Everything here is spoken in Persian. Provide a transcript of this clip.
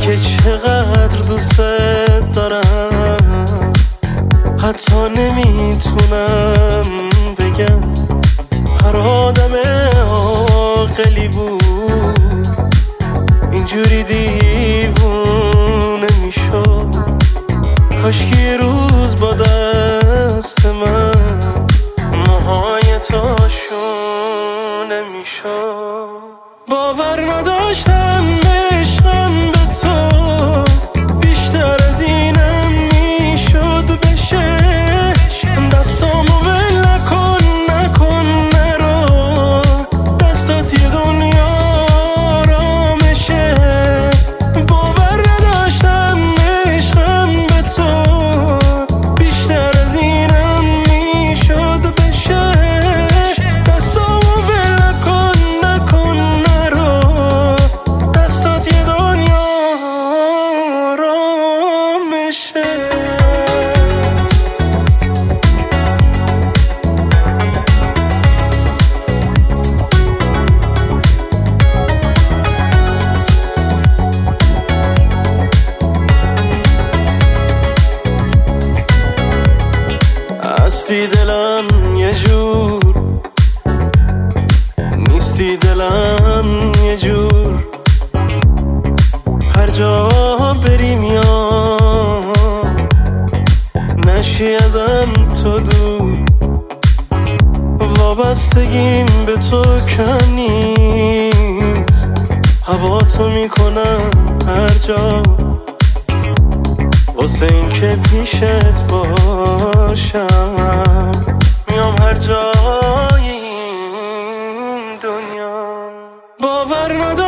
که چقدر دوست دارم، حتی نمیتونم بگم. هر آدم عاقلی بود اینجوری دیوونه میشد. کاش که یه روز با دست من موهای تو شونه میشد. باور نداشتم عشقم به تو بیشتر از اینم میشد بشه. دستامو ول نکن نرو، دستات یه دنیا آرامشه. باور نداشتم عشقم به تو بیشتر از اینم میشد بشه. دستامو ول نکن نرو، دستات یه دنیا آرامشه. هستی دلم یه جور، نیستی دلم یه جور. هر جا بری میام، نشی ازم تو دور. وابستگیم به تو کم نیست، هوا تو میکنم هر جا، واسه این که پیشت باشم. میام هر جای این دنیا. باور ندارم